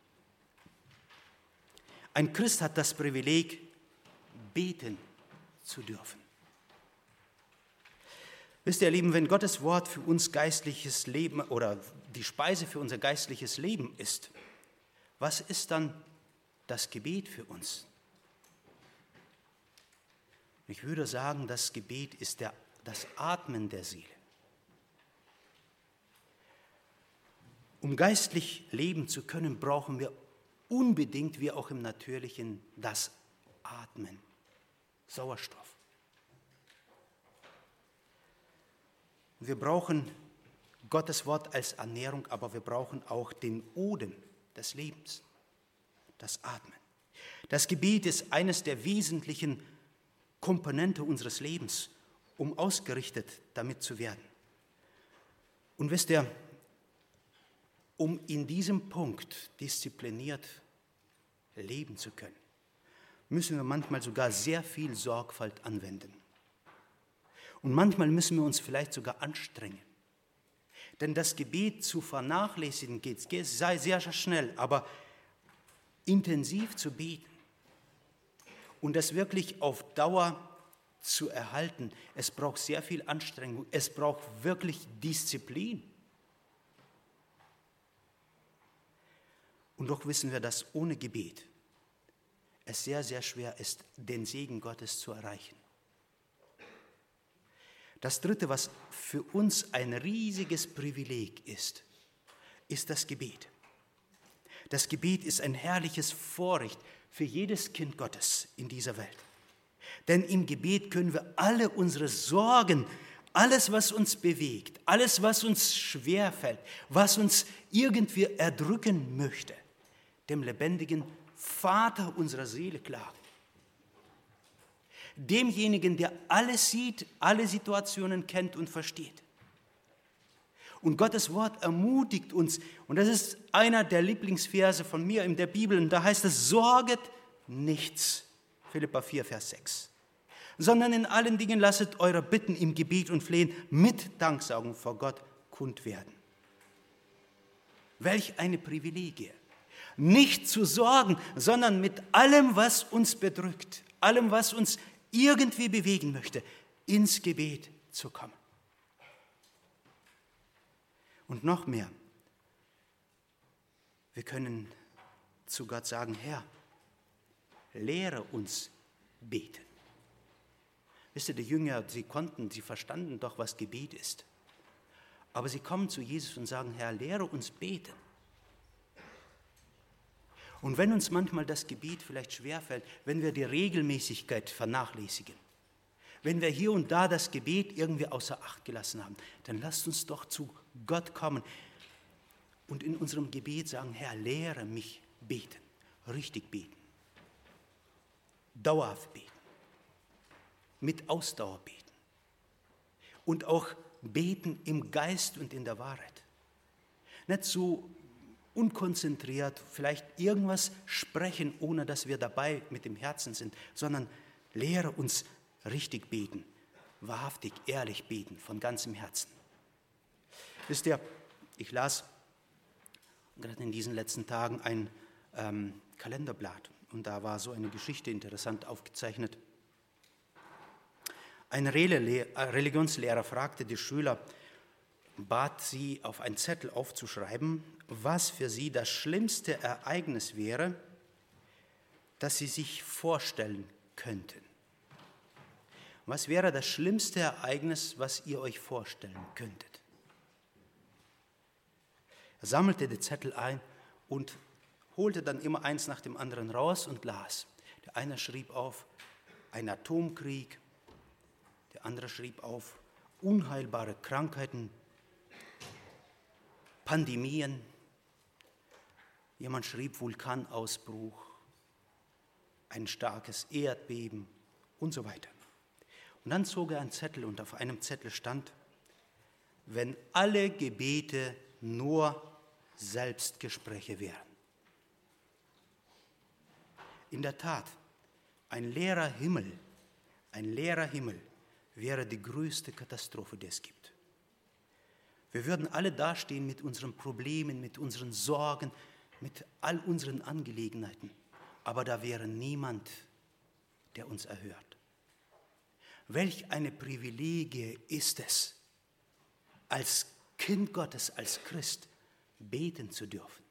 Ein Christ hat das Privileg, beten zu dürfen. Wisst ihr, ihr Lieben, wenn Gottes Wort für uns geistliches Leben oder die Speise für unser geistliches Leben ist, was ist dann das Gebet für uns? Ich würde sagen, das Gebet ist der, das Atmen der Seele. Um geistlich leben zu können, brauchen wir unbedingt, wie auch im Natürlichen, das Atmen, Sauerstoff. Wir brauchen Gottes Wort als Ernährung, aber wir brauchen auch den Odem des Lebens, das Atmen. Das Gebet ist eines der wesentlichen Komponenten unseres Lebens, um ausgerichtet damit zu werden. Und wisst ihr, um in diesem Punkt diszipliniert leben zu können, müssen wir manchmal sogar sehr viel Sorgfalt anwenden. Und manchmal müssen wir uns vielleicht sogar anstrengen. Denn das Gebet zu vernachlässigen geht, sei sehr schnell, aber intensiv zu beten und das wirklich auf Dauer zu erhalten, es braucht sehr viel Anstrengung, es braucht wirklich Disziplin. Und doch wissen wir, dass ohne Gebet es sehr, sehr schwer ist, den Segen Gottes zu erreichen. Das Dritte, was für uns ein riesiges Privileg ist, ist das Gebet. Das Gebet ist ein herrliches Vorrecht für jedes Kind Gottes in dieser Welt. Denn im Gebet können wir alle unsere Sorgen, alles, was uns bewegt, alles, was uns schwerfällt, was uns irgendwie erdrücken möchte, dem lebendigen Vater unserer Seele klagen. Demjenigen, der alles sieht, alle Situationen kennt und versteht. Und Gottes Wort ermutigt uns, und das ist einer der Lieblingsverse von mir in der Bibel, und da heißt es, sorget nichts, Philipper vier, Vers sechs, sondern in allen Dingen lasset eure Bitten im Gebet und Flehen mit Danksagung vor Gott kund werden. Welch eine Privilegie, nicht zu sorgen, sondern mit allem, was uns bedrückt, allem, was uns irgendwie bewegen möchte, ins Gebet zu kommen. Und noch mehr, wir können zu Gott sagen, Herr, lehre uns beten. Wisst ihr, die Jünger, sie konnten, sie verstanden doch, was Gebet ist. Aber sie kommen zu Jesus und sagen, Herr, lehre uns beten. Und wenn uns manchmal das Gebet vielleicht schwerfällt, wenn wir die Regelmäßigkeit vernachlässigen, wenn wir hier und da das Gebet irgendwie außer Acht gelassen haben, dann lasst uns doch zu Gott kommen und in unserem Gebet sagen, Herr, lehre mich beten, richtig beten, dauerhaft beten, mit Ausdauer beten und auch beten im Geist und in der Wahrheit. Nicht so unkonzentriert, vielleicht irgendwas sprechen, ohne dass wir dabei mit dem Herzen sind, sondern lehre uns richtig beten, wahrhaftig, ehrlich beten, von ganzem Herzen. Wisst ihr, ich las gerade in diesen letzten Tagen ein ähm, Kalenderblatt und da war so eine Geschichte interessant aufgezeichnet. Ein Religionslehrer fragte die Schüler, bat sie, auf einen Zettel aufzuschreiben, was für sie das schlimmste Ereignis wäre, das sie sich vorstellen könnten. Was wäre das schlimmste Ereignis, was ihr euch vorstellen könntet? Er sammelte die Zettel ein und holte dann immer eins nach dem anderen raus und las. Der eine schrieb auf ein Atomkrieg, der andere schrieb auf unheilbare Krankheiten, Pandemien, jemand schrieb Vulkanausbruch, ein starkes Erdbeben und so weiter. Und dann zog er einen Zettel und auf einem Zettel stand, wenn alle Gebete nur Selbstgespräche wären. In der Tat, ein leerer Himmel, ein leerer Himmel wäre die größte Katastrophe, die es gibt. Wir würden alle dastehen mit unseren Problemen, mit unseren Sorgen, mit all unseren Angelegenheiten, aber da wäre niemand, der uns erhört. Welch eine Privilegie ist es, als Kind Gottes, als Christ, beten zu dürfen.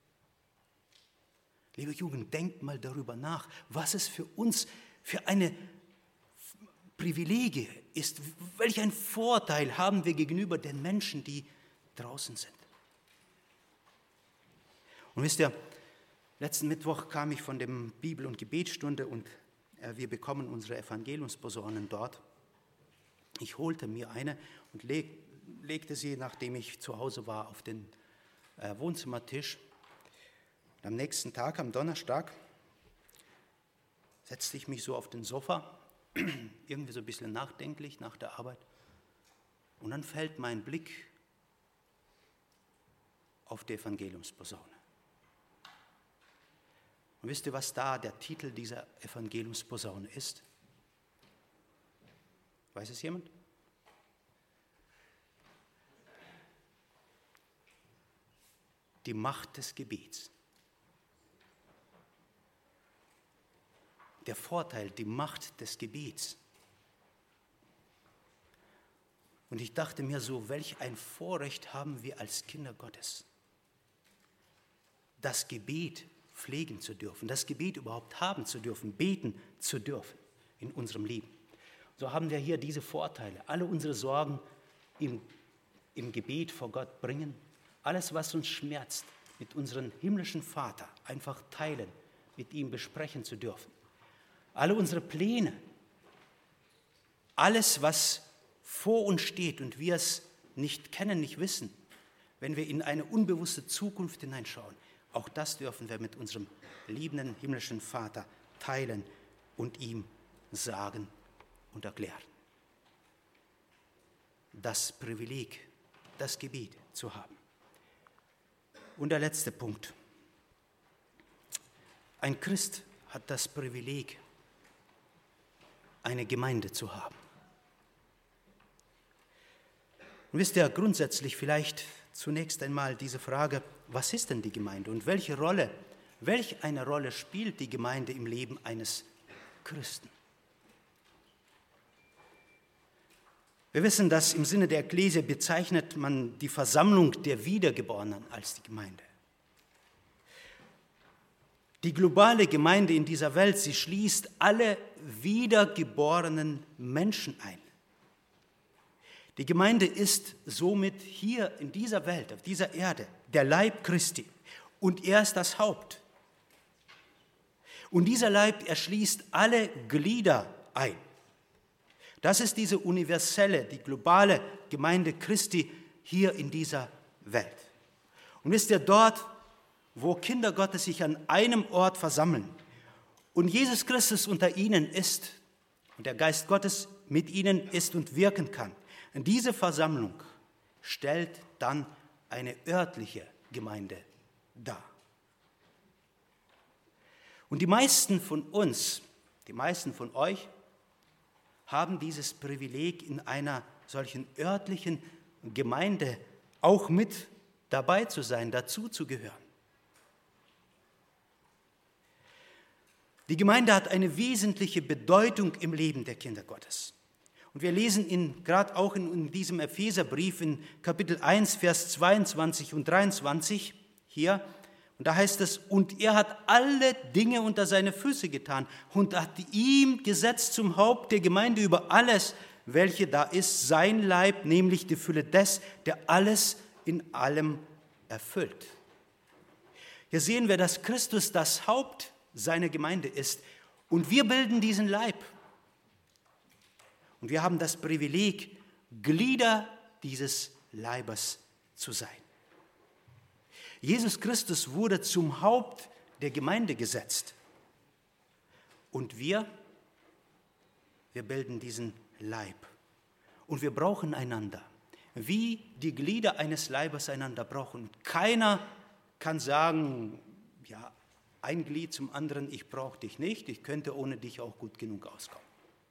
Liebe Jugend, denkt mal darüber nach, was es für uns für eine Privilegie ist. Welch ein Vorteil haben wir gegenüber den Menschen, die draußen sind. Und wisst ihr, letzten Mittwoch kam ich von der Bibel- und Gebetsstunde und äh, wir bekommen unsere Evangeliumsposaunen dort. Ich holte mir eine und leg, legte sie, nachdem ich zu Hause war, auf den äh, Wohnzimmertisch. Und am nächsten Tag, am Donnerstag, setzte ich mich so auf den Sofa, irgendwie so ein bisschen nachdenklich nach der Arbeit. Und dann fällt mein Blick auf die Evangeliumsposaune. Und wisst ihr, was da der Titel dieser Evangeliumsposaune ist? Weiß es jemand? Die Macht des Gebets. Der Vorteil, die Macht des Gebets. Und ich dachte mir so, welch ein Vorrecht haben wir als Kinder Gottes, das Gebet pflegen zu dürfen, das Gebet überhaupt haben zu dürfen, beten zu dürfen in unserem Leben. So haben wir hier diese Vorteile, alle unsere Sorgen im, im Gebet vor Gott bringen, alles, was uns schmerzt, mit unserem himmlischen Vater einfach teilen, mit ihm besprechen zu dürfen. Alle unsere Pläne, alles, was vor uns steht und wir es nicht kennen, nicht wissen, wenn wir in eine unbewusste Zukunft hineinschauen, auch das dürfen wir mit unserem liebenden himmlischen Vater teilen und ihm sagen und erklären. Das Privileg, das Gebet zu haben. Und der letzte Punkt. Ein Christ hat das Privileg, eine Gemeinde zu haben. Und wisst ihr, grundsätzlich vielleicht zunächst einmal diese Frage, was ist denn die Gemeinde und welche Rolle, welch eine Rolle spielt die Gemeinde im Leben eines Christen? Wir wissen, dass im Sinne der Ekklesia bezeichnet man die Versammlung der Wiedergeborenen als die Gemeinde. Die globale Gemeinde in dieser Welt, sie schließt alle wiedergeborenen Menschen ein. Die Gemeinde ist somit hier in dieser Welt, auf dieser Erde, der Leib Christi und er ist das Haupt. Und dieser Leib erschließt alle Glieder ein. Das ist diese universelle, die globale Gemeinde Christi hier in dieser Welt. Und wisst ihr, dort, wo Kinder Gottes sich an einem Ort versammeln und Jesus Christus unter ihnen ist und der Geist Gottes mit ihnen ist und wirken kann, diese Versammlung stellt dann eine örtliche Gemeinde dar. Und die meisten von uns, die meisten von euch, haben dieses Privileg, in einer solchen örtlichen Gemeinde auch mit dabei zu sein, dazu zu gehören. Die Gemeinde hat eine wesentliche Bedeutung im Leben der Kinder Gottes. Und wir lesen in, gerade auch in, in diesem Epheserbrief in Kapitel eins, Vers zweiundzwanzig und dreiundzwanzig hier, und da heißt es, und er hat alle Dinge unter seine Füße getan und hat ihm gesetzt zum Haupt der Gemeinde über alles, welche da ist, sein Leib, nämlich die Fülle des, der alles in allem erfüllt. Hier sehen wir, dass Christus das Haupt seiner Gemeinde ist und wir bilden diesen Leib. Und wir haben das Privileg, Glieder dieses Leibes zu sein. Jesus Christus wurde zum Haupt der Gemeinde gesetzt. Und wir, wir bilden diesen Leib. Und wir brauchen einander, wie die Glieder eines Leibes einander brauchen. Keiner kann sagen, ja, ein Glied zum anderen, ich brauche dich nicht, ich könnte ohne dich auch gut genug auskommen.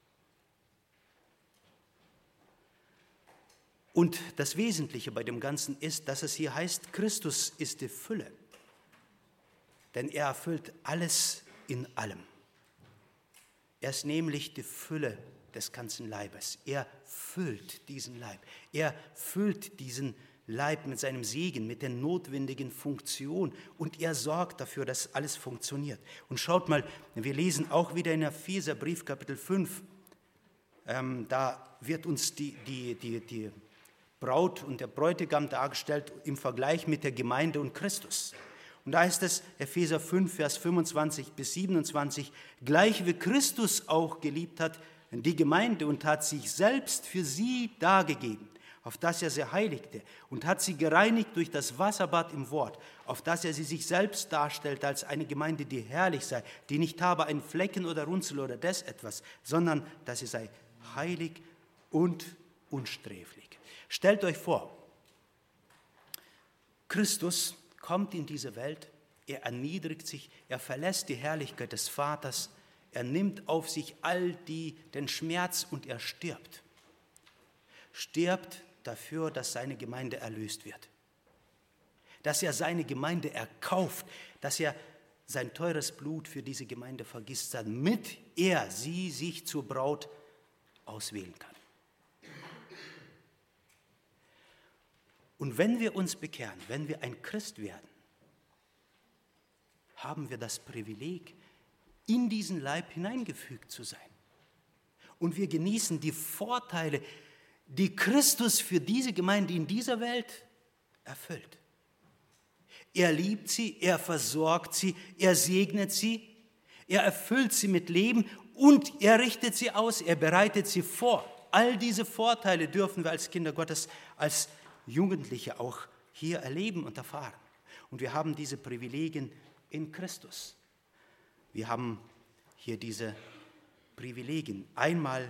Und das Wesentliche bei dem Ganzen ist, dass es hier heißt, Christus ist die Fülle. Denn er erfüllt alles in allem. Er ist nämlich die Fülle des ganzen Leibes. Er füllt diesen Leib. Er füllt diesen Leib mit seinem Segen, mit der notwendigen Funktion. Und er sorgt dafür, dass alles funktioniert. Und schaut mal, wir lesen auch wieder in Epheserbrief Kapitel fünf. Ähm, da wird uns die, die, die, die Braut und der Bräutigam dargestellt im Vergleich mit der Gemeinde und Christus. Und da heißt es, Epheser fünf, Vers fünfundzwanzig bis siebenundzwanzig, gleich wie Christus auch geliebt hat, die Gemeinde und hat sich selbst für sie dargegeben, auf das er sie heiligte und hat sie gereinigt durch das Wasserbad im Wort, auf das er sie sich selbst darstellt als eine Gemeinde, die herrlich sei, die nicht habe einen Flecken oder Runzel oder des etwas, sondern dass sie sei heilig und unsträflich. Stellt euch vor, Christus kommt in diese Welt, er erniedrigt sich, er verlässt die Herrlichkeit des Vaters, er nimmt auf sich all die, den Schmerz und er stirbt. Stirbt dafür, dass seine Gemeinde erlöst wird. Dass er seine Gemeinde erkauft, dass er sein teures Blut für diese Gemeinde vergießt, damit er sie sich zur Braut auswählen kann. Und wenn wir uns bekehren, wenn wir ein Christ werden, haben wir das Privileg, in diesen Leib hineingefügt zu sein. Und wir genießen die Vorteile, die Christus für diese Gemeinde in dieser Welt erfüllt. Er liebt sie, er versorgt sie, er segnet sie, er erfüllt sie mit Leben und er richtet sie aus, er bereitet sie vor. All diese Vorteile dürfen wir als Kinder Gottes, als Jugendliche auch hier erleben und erfahren. Und wir haben diese Privilegien in Christus. Wir haben hier diese Privilegien. Einmal,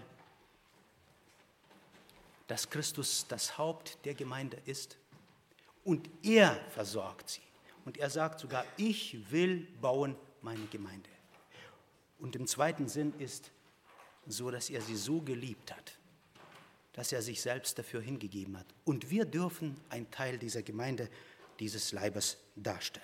dass Christus das Haupt der Gemeinde ist und er versorgt sie. Und er sagt sogar, ich will bauen meine Gemeinde. Und im zweiten Sinn ist so, dass er sie so geliebt hat, dass er sich selbst dafür hingegeben hat. Und wir dürfen ein Teil dieser Gemeinde, dieses Leibes darstellen.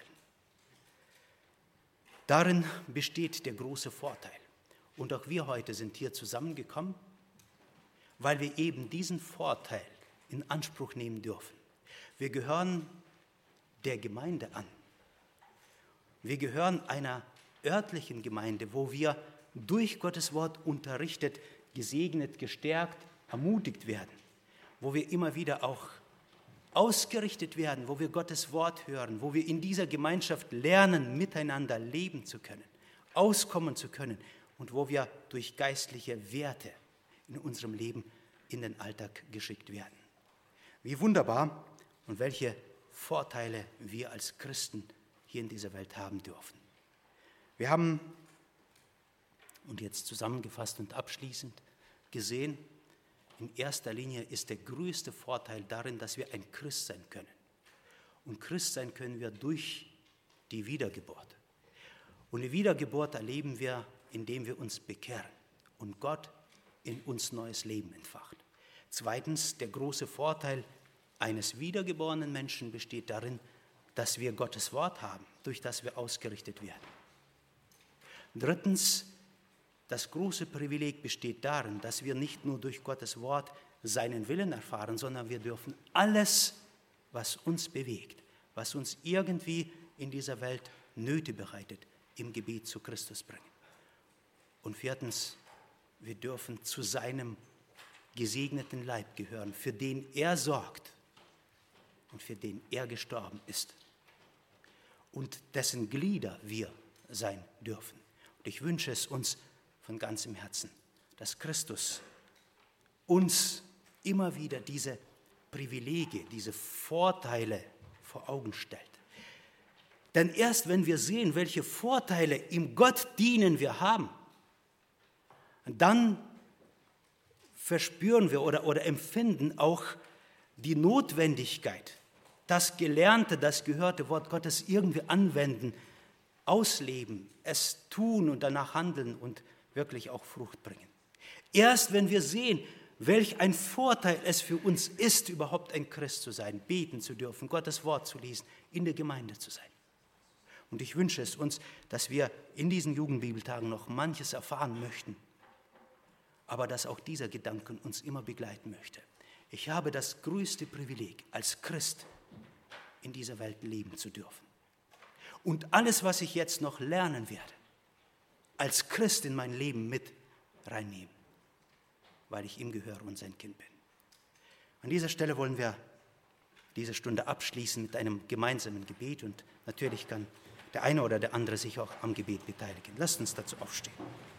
Darin besteht der große Vorteil. Und auch wir heute sind hier zusammengekommen, weil wir eben diesen Vorteil in Anspruch nehmen dürfen. Wir gehören der Gemeinde an. Wir gehören einer örtlichen Gemeinde, wo wir durch Gottes Wort unterrichtet, gesegnet, gestärkt, ermutigt werden, wo wir immer wieder auch ausgerichtet werden, wo wir Gottes Wort hören, wo wir in dieser Gemeinschaft lernen, miteinander leben zu können, auskommen zu können und wo wir durch geistliche Werte in unserem Leben in den Alltag geschickt werden. Wie wunderbar und welche Vorteile wir als Christen hier in dieser Welt haben dürfen. Wir haben, und jetzt zusammengefasst und abschließend, gesehen, in erster Linie ist der größte Vorteil darin, dass wir ein Christ sein können. Und Christ sein können wir durch die Wiedergeburt. Und die Wiedergeburt erleben wir, indem wir uns bekehren und Gott in uns neues Leben entfacht. Zweitens, der große Vorteil eines wiedergeborenen Menschen besteht darin, dass wir Gottes Wort haben, durch das wir ausgerichtet werden. Drittens, das große Privileg besteht darin, dass wir nicht nur durch Gottes Wort seinen Willen erfahren, sondern wir dürfen alles, was uns bewegt, was uns irgendwie in dieser Welt Nöte bereitet, im Gebet zu Christus bringen. Und viertens, wir dürfen zu seinem gesegneten Leib gehören, für den er sorgt und für den er gestorben ist und dessen Glieder wir sein dürfen. Und ich wünsche es uns von ganzem Herzen, dass Christus uns immer wieder diese Privilegien, diese Vorteile vor Augen stellt. Denn erst wenn wir sehen, welche Vorteile im Gott dienen wir haben, dann verspüren wir oder, oder empfinden auch die Notwendigkeit, das gelernte, das gehörte Wort Gottes irgendwie anwenden, ausleben, es tun und danach handeln und wirklich auch Frucht bringen. Erst wenn wir sehen, welch ein Vorteil es für uns ist, überhaupt ein Christ zu sein, beten zu dürfen, Gottes Wort zu lesen, in der Gemeinde zu sein. Und ich wünsche es uns, dass wir in diesen Jugendbibeltagen noch manches erfahren möchten, aber dass auch dieser Gedanke uns immer begleiten möchte. Ich habe das größte Privileg, als Christ in dieser Welt leben zu dürfen. Und alles, was ich jetzt noch lernen werde, als Christ in mein Leben mit reinnehmen, weil ich ihm gehöre und sein Kind bin. An dieser Stelle wollen wir diese Stunde abschließen mit einem gemeinsamen Gebet und natürlich kann der eine oder der andere sich auch am Gebet beteiligen. Lasst uns dazu aufstehen.